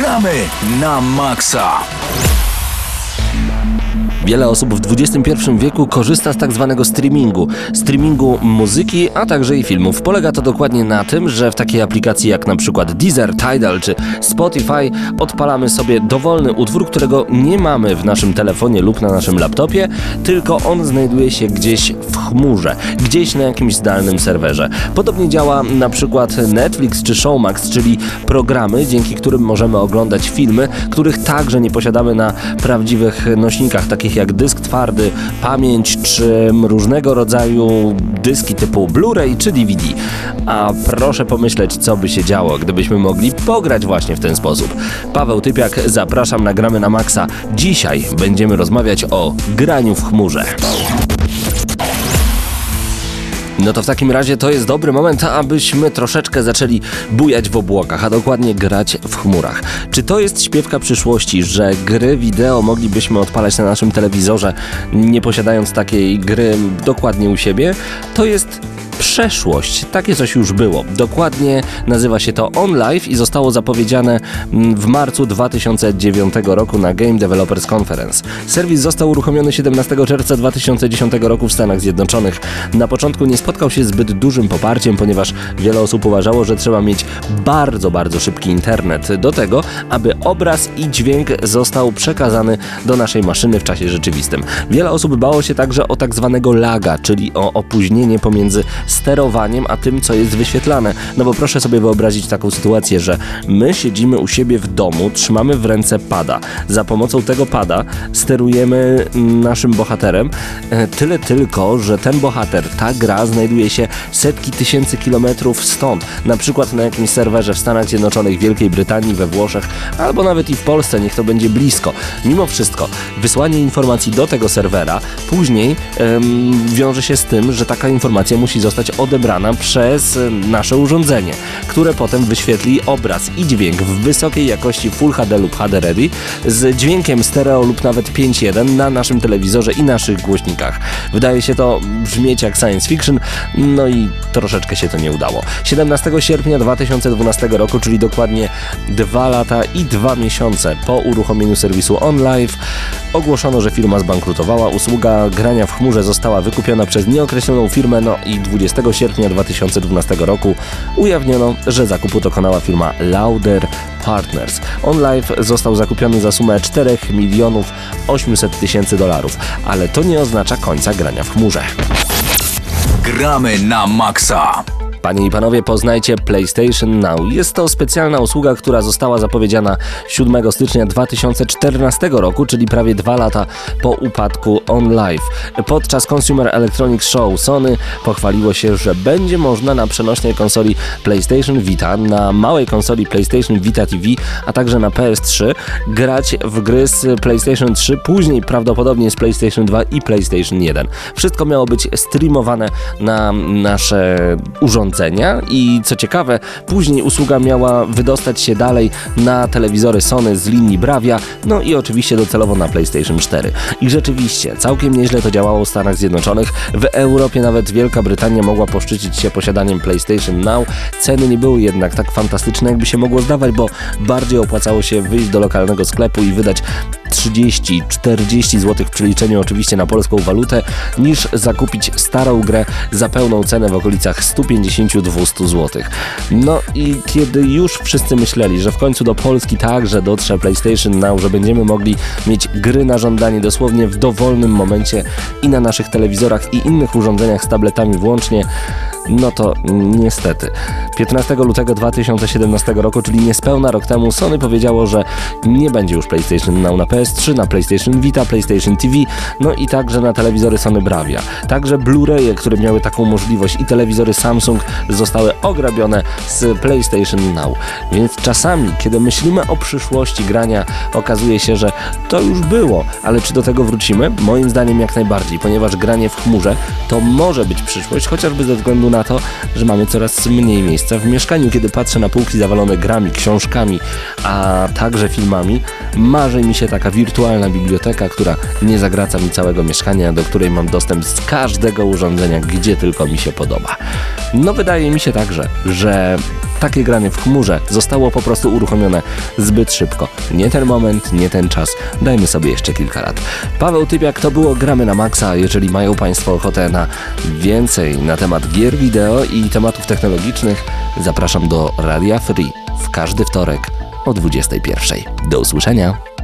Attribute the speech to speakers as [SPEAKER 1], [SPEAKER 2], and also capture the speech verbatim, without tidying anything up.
[SPEAKER 1] Gramy na maksa!
[SPEAKER 2] Wiele osób w dwudziestym pierwszym wieku korzysta z tak zwanego streamingu. Streamingu muzyki, a także i filmów. Polega to dokładnie na tym, że w takiej aplikacji jak na przykład Deezer, Tidal czy Spotify odpalamy sobie dowolny utwór, którego nie mamy w naszym telefonie lub na naszym laptopie, tylko on znajduje się gdzieś w chmurze, gdzieś na jakimś zdalnym serwerze. Podobnie działa na przykład Netflix czy Showmax, czyli programy, dzięki którym możemy oglądać filmy, których także nie posiadamy na prawdziwych nośnikach, takich jak dysk twardy, pamięć czy różnego rodzaju dyski typu Blu-ray czy D V D. A proszę pomyśleć, co by się działo, gdybyśmy mogli pograć właśnie w ten sposób. Paweł Typiak, zapraszam na Gramy na Maxa. Dzisiaj będziemy rozmawiać o graniu w chmurze. No to w takim razie to jest dobry moment, abyśmy troszeczkę zaczęli bujać w obłokach, a dokładnie grać w chmurach. Czy to jest śpiewka przyszłości, że gry wideo moglibyśmy odpalać na naszym telewizorze, nie posiadając takiej gry dokładnie u siebie? To jest przeszłość. Takie coś już było. Dokładnie nazywa się to OnLive i zostało zapowiedziane w marcu dwa tysiące dziewiątego roku na Game Developers Conference. Serwis został uruchomiony siedemnastego czerwca dwa tysiące dziesiątego roku w Stanach Zjednoczonych. Na początku nie spotkał się zbyt dużym poparciem, ponieważ wiele osób uważało, że trzeba mieć bardzo, bardzo szybki internet do tego, aby obraz i dźwięk został przekazany do naszej maszyny w czasie rzeczywistym. Wiele osób bało się także o tak zwanego laga, czyli o opóźnienie pomiędzy sterowaniem, a tym, co jest wyświetlane. No bo proszę sobie wyobrazić taką sytuację, że my siedzimy u siebie w domu, trzymamy w ręce pada. Za pomocą tego pada sterujemy naszym bohaterem. Tyle tylko, że ten bohater, ta gra znajduje się setki tysięcy kilometrów stąd. Na przykład na jakimś serwerze w Stanach Zjednoczonych, Wielkiej Brytanii, we Włoszech, albo nawet i w Polsce, niech to będzie blisko. Mimo wszystko, wysłanie informacji do tego serwera później ym, wiąże się z tym, że taka informacja musi zostać odebrana przez nasze urządzenie, które potem wyświetli obraz i dźwięk w wysokiej jakości Full H D lub H D Ready z dźwiękiem stereo lub nawet pięć jeden na naszym telewizorze i naszych głośnikach. Wydaje się to brzmieć jak science fiction, no i troszeczkę się to nie udało. siedemnastego sierpnia dwa tysiące dwunastego roku, czyli dokładnie dwa lata i dwa miesiące po uruchomieniu serwisu OnLive, ogłoszono, że firma zbankrutowała. Usługa grania w chmurze została wykupiona przez nieokreśloną firmę, no i dwudziestego sierpnia dwa tysiące dwunastego roku ujawniono, że zakupu dokonała firma Lauder Partners. OnLive został zakupiony za sumę cztery miliony osiemset tysięcy dolarów, ale to nie oznacza końca grania w chmurze.
[SPEAKER 1] Gramy na maksa!
[SPEAKER 2] Panie i panowie, poznajcie PlayStation Now. Jest to specjalna usługa, która została zapowiedziana siódmego stycznia dwa tysiące czternastego roku, czyli prawie dwa lata po upadku OnLive. Podczas Consumer Electronics Show Sony pochwaliło się, że będzie można na przenośnej konsoli PlayStation Vita, na małej konsoli PlayStation Vita T V, a także na P S trzy grać w gry z PlayStation trzy, później prawdopodobnie z PlayStation dwa i PlayStation jeden. Wszystko miało być streamowane na nasze urządzenia. I co ciekawe, później usługa miała wydostać się dalej na telewizory Sony z linii Bravia, no i oczywiście docelowo na PlayStation cztery. I rzeczywiście, całkiem nieźle to działało w Stanach Zjednoczonych. W Europie nawet Wielka Brytania mogła poszczycić się posiadaniem PlayStation Now. Ceny nie były jednak tak fantastyczne, jakby się mogło zdawać, bo bardziej opłacało się wyjść do lokalnego sklepu i wydać trzydzieści czterdzieści złotych w przeliczeniu oczywiście na polską walutę, niż zakupić starą grę za pełną cenę w okolicach sto pięćdziesiąt do dwustu złotych. No i kiedy już wszyscy myśleli, że w końcu do Polski także dotrze PlayStation Now, że będziemy mogli mieć gry na żądanie dosłownie w dowolnym momencie i na naszych telewizorach i innych urządzeniach z tabletami włącznie, no to niestety. piętnastego lutego dwa tysiące siedemnastego roku, czyli niespełna rok temu, Sony powiedziało, że nie będzie już PlayStation Now na P S trzy, na PlayStation Vita, PlayStation T V, no i także na telewizory Sony Bravia. Także Blu-raye, które miały taką możliwość, i telewizory Samsung zostały ograbione z PlayStation Now. Więc czasami, kiedy myślimy o przyszłości grania, okazuje się, że to już było, ale czy do tego wrócimy? Moim zdaniem jak najbardziej, ponieważ granie w chmurze to może być przyszłość, chociażby ze względu na to, że mamy coraz mniej miejsca w mieszkaniu. Kiedy patrzę na półki zawalone grami, książkami, a także filmami, marzy mi się taka wirtualna biblioteka, która nie zagraca mi całego mieszkania, do której mam dostęp z każdego urządzenia, gdzie tylko mi się podoba. No wydaje mi się także, że takie granie w chmurze zostało po prostu uruchomione zbyt szybko. Nie ten moment, nie ten czas. Dajmy sobie jeszcze kilka lat. Paweł Typiak, to było Gramy na Maxa. Jeżeli mają Państwo ochotę na więcej na temat gier wideo i tematów technologicznych, zapraszam do Radia Free w każdy wtorek o dwudziestej pierwszej. Do usłyszenia.